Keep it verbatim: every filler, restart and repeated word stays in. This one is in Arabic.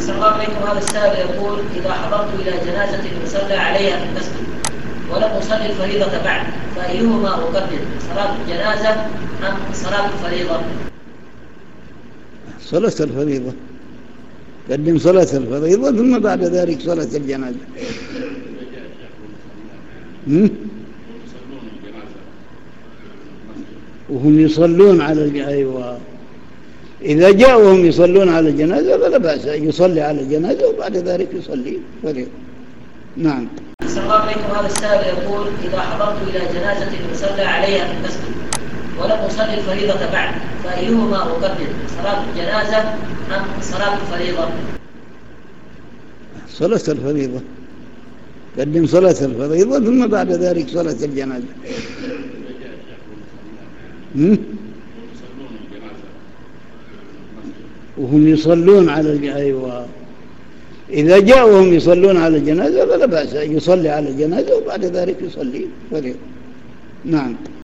أحسن الله عليكم. هذا السائل يقول: إذا حضرت إلى جنازة يصلى عليها في المسجد ولم أصلي الفريضة بعد، فأيهما أقدم، صلاة الجنازة أم صلاة الفريضة؟ صلاة الفريضة، قدم صلاة الفريضة ثم بعد ذلك صلاة الجنازة. وهم يصلون على الجنازة. أيوة، إذا جاءوا يصلون على الجنازة فلا بأس، يصلي على الجنازة وبعد ذلك يصلي فريضة. نعم. أحسن الله عليكم. هذا السائل يقول: إذا حضرت إلى جنازة يصلى عليها في المسجد ولم أصلي الفريضة بعد، فأيهما أقدم، صلاة الجنازة أم صلاة الفريضة؟ صلاة الفريضة، قدم صلاة الفريضة ثم بعد ذلك صلاة الجنازة. وهم يصلون على الجنازة. أيوة، إذا جاءوا يصلون على الجنازة فلا بأس، يصلي على الجنازة وبعد ذلك يصلي فريضة. نعم.